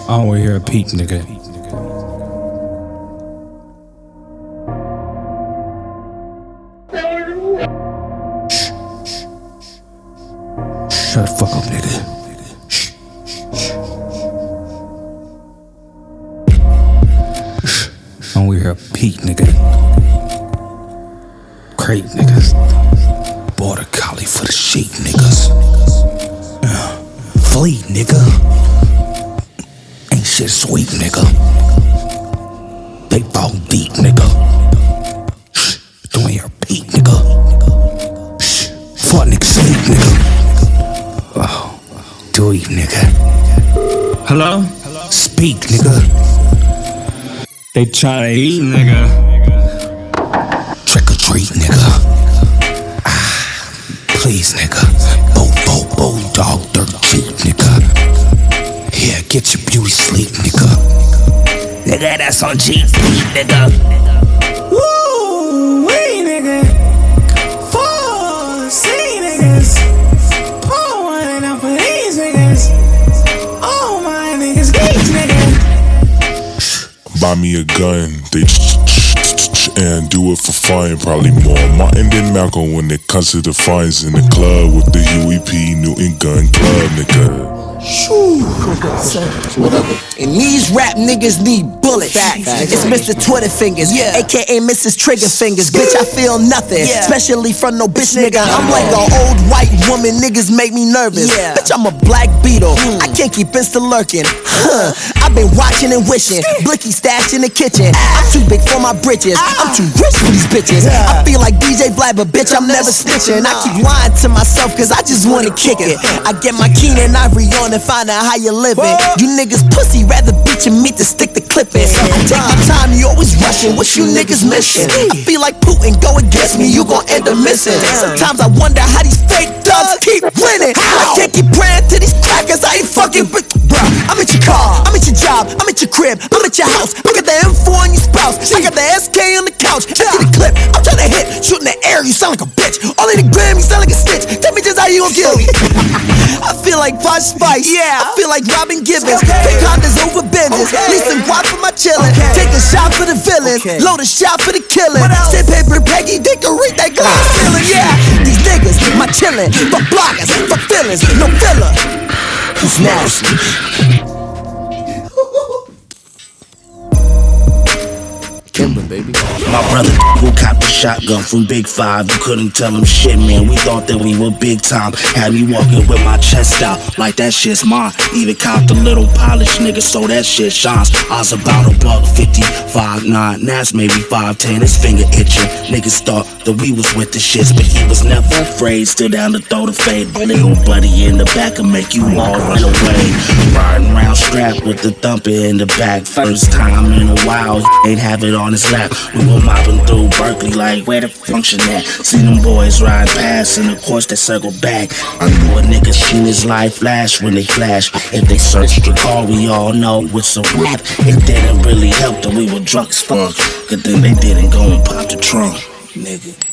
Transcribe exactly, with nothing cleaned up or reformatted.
I don't wanna hear a peep, nigga. Shh. Shut the fuck up, nigga. Shh. Shh. I don't wanna hear a peep, nigga. Crate niggas. Border collie for the sheep, niggas. Uh, flee, nigga. Ain't shit sweet, nigga. They fall deep, nigga. Shh, don't hear a peep, nigga. Shh, fuck nigga sleep, nigga. Oh, do eat, nigga. Hello? Speak, nigga. They tryna eat, nigga. Trick or treat, nigga. Ah, please, nigga. Bo, bo, bo, dog, dirt cheap, nigga. Here, get your beauty sleep, nigga. Nigga, that's on G P, nigga. Woo, wee, nigga. Four, see, niggas. Pour one out for these niggas. All my niggas, geeks, nigga. Buy me a gun, they and do it for fun, probably more Martin than Malcolm when it comes to the fines in the club with the U E P Newton Gun Club, nigga. And these rap niggas need bullets. Fact. It's Mister Twitter Fingers, yeah. aka Missus Trigger Fingers. Bitch, I feel nothing, yeah. Especially from no bitch nigga. I'm like an old white woman, niggas make me nervous, yeah. Bitch, I'm a black beetle, mm. I can't keep insta lurking, huh. I've been watching and wishing, Blicky stashed in the kitchen. I'm too big for my britches, I'm too rich for these bitches, yeah. I feel like D J Vlad, but bitch, I'm never snitching. I keep lying to myself cause I just wanna kick it. I get my Keenan Ivory on and find out how you living. You niggas pussy, rather beat your meat than stick the clip in. I take my time, you always rushing, what you niggas missing? I feel like Putin, go against me, you gon' end up missing. Sometimes I wonder how these fake thugs keep winning. I can't keep praying to these crackers, I ain't fucking with. Bruh, I'm at your car, I'm at your job, I'm at your crib, I'm at your house. I got the M four on your spouse, I got the S K on the couch. Empty the clip, I'm trying to hit, shoot in the air, you sound like a bitch. All in the gram, you sound like a stitch. Tell me just how you gon' kill me. I feel like Posh Spice, yeah. I feel like Robin Gibbons, okay. Fake Hondas over Benzes, okay. Leave some guap for my chillin', okay. Take a shot for the villains, okay. Load a shot for the killing. Send paper Peggy, they can read that glass ceiling, yeah. These niggas, my chillin', for bloggers, for feelings, no filler. Who's nasty? Kimber, baby. My brother who copped the shotgun from Big Five. You couldn't tell him shit, man. We thought that we were big time. Had me walking with my chest out like that shit's mine. Even copped a little polished nigga, so that shit shines. I was about a buck fifty, five nine. Nas maybe five ten. His finger itching. Niggas thought that we was with the shits, but he was never afraid. Still down to throw the fade. Little buddy in the back and make you all run away. Riding around strapped with the thumper in the back. First time in a while, he ain't have it on his lap. We were mobbing through Berkeley like where the function at. See them boys ride past and of course they circle back. I knew a nigga seen his life flash when they flash. If they searched the car, we all know it's a rap. It didn't really help that we were drunk as fuck, cause then they didn't go and pop the trunk, nigga.